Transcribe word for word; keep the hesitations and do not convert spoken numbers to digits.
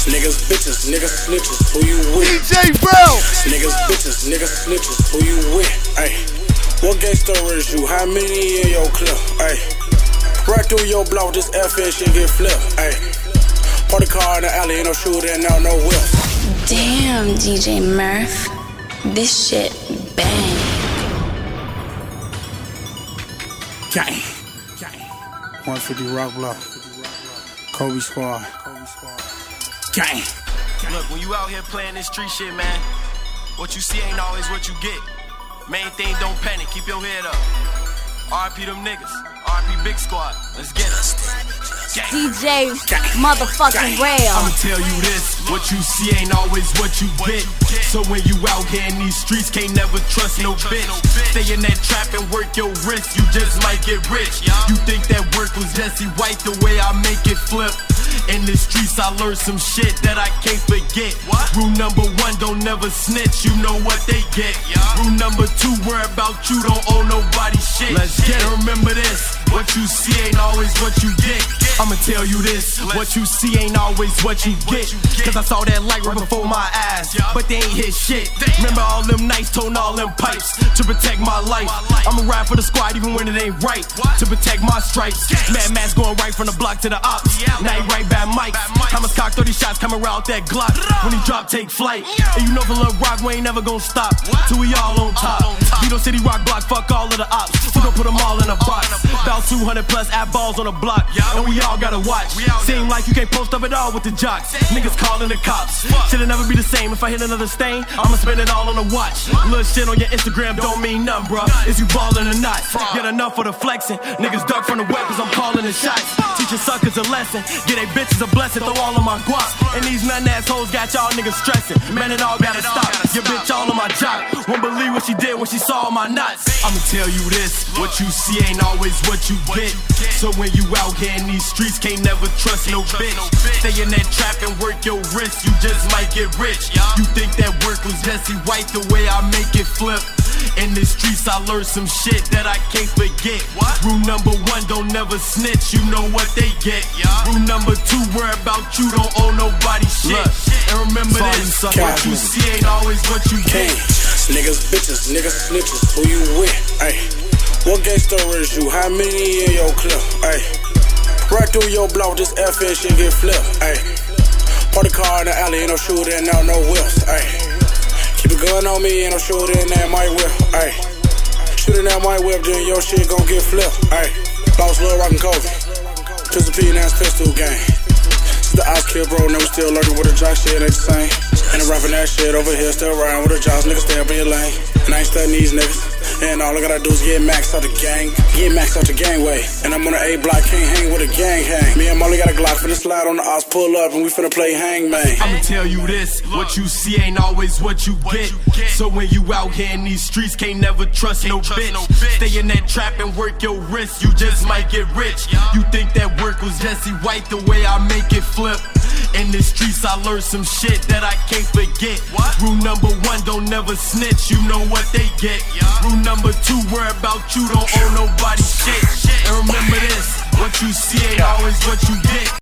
Niggas, bitches, niggas, snitches, who you with? D J Bell. Niggas, bitches, niggas, snitches, who you with? Ay, what gangster is you? How many in your clip? Ay, right through your block, this F N shit get flipped. Ay, party car in the alley, ain't no shooting out, no whips. Damn, D J Murph, this shit bang. Gang, gang. one fifty Rock Block, Kobe Squad. Gang. Look, when you out here playing this street shit, man, what you see ain't always what you get. Main thing, don't panic, keep your head up. R I P them niggas, R I P Big Squad, let's get it. D J motherfucking Rail. I'ma tell you this, what you see ain't always what you get. So when you out here in these streets, can't never trust no bitch. Stay in that trap and work your wrist, you just might get rich. You think that work was Jesse White, the way I make it flip. In the streets I learned some shit that I can't forget. Rule number one, don't never snitch, you know what they get. Rule number two, worry about you, don't owe nobody shit. Let's get it. Remember this, what you see ain't always what you get. I'ma tell you this, what you see ain't always what you get. Cause I saw that light right before my eyes, but they ain't hit shit. Remember all them nights, toting all them pipes to protect my life. I'ma ride for the squad even when it ain't right, to protect my stripes. Mad Max going right from the block to the ops, now he right back Mike. Thomas cock thirty shots coming around with that Glock. When he drop, take flight. And you know for Lil Rock, we ain't never gonna stop till we all on top. Vito City Rock Block, fuck all of the ops. We gon' put them all in a box. About two hundred plus app balls on the block, and we all gotta watch. Seem like you can't post up at all with the jocks. Niggas calling the cops. Shit'll never be the same. If I hit another stain, I'ma spend it all on the watch. Little shit on your Instagram don't mean nothing, bruh. Is you ballin' or not? Get enough for the flexing. Niggas duck from the weapons, I'm calling the shots. Teaching suckers a lesson. Get they bitches a blessing, throw all of my guap. And these nothing assholes got y'all niggas stressing. Man, it all gotta stop. Your bitch all on my jock. Won't believe what she did when she saw my knots. I'ma tell you this, what you see ain't always what you get. So when you out here in these streets, can't never trust no bitch. Stay in that trap and work your wrist, you just might get rich. You think that work was Jesse White, the way I make it flip. In the streets I learned some shit that I can't forget. Rule number one, don't never snitch, you know what they get. Rule number two, worry about you, don't owe nobody shit. And remember this, what you see ain't always what you get. Niggas, bitches, niggas, snitches, who you with? Ay, what gangster is you? How many in your clip? Ay, right through your block, this F N shit get flipped. Ay, party car in the alley, ain't no shooting out, no whips. Ay, keep a gun on me, ain't no shooting that my whip. Ay, shooting at my whip, then your shit gon' get flipped. Ay, boss Lil Rock and Kobe, Pistol P and that's pistol gang. The Ice Kid bro, now we still lurking with the jock shit, ain't the same. And I'm rapping that shit over here, still riding with the jocks, niggas stay up in your lane. And I ain't studying these niggas. And all I gotta do is get maxed out the gang, get maxed out the gangway. And I'm on the A block, can't hang with a gang hang. Me and Molly got a Glock, finna slide on the ops, pull up, and we finna play hang, man. I'ma tell you this, what you see ain't always what you get. So when you out here in these streets, can't never trust no bitch. Stay in that trap and work your wrist, you just might get rich. You think that work was Jesse White, the way I make it flip. In the streets I learned some shit that I can't forget. Rule number one, don't never snitch, you know what they get. Rule number two, worry about you, don't owe nobody shit. And remember this, what you see ain't always what you get.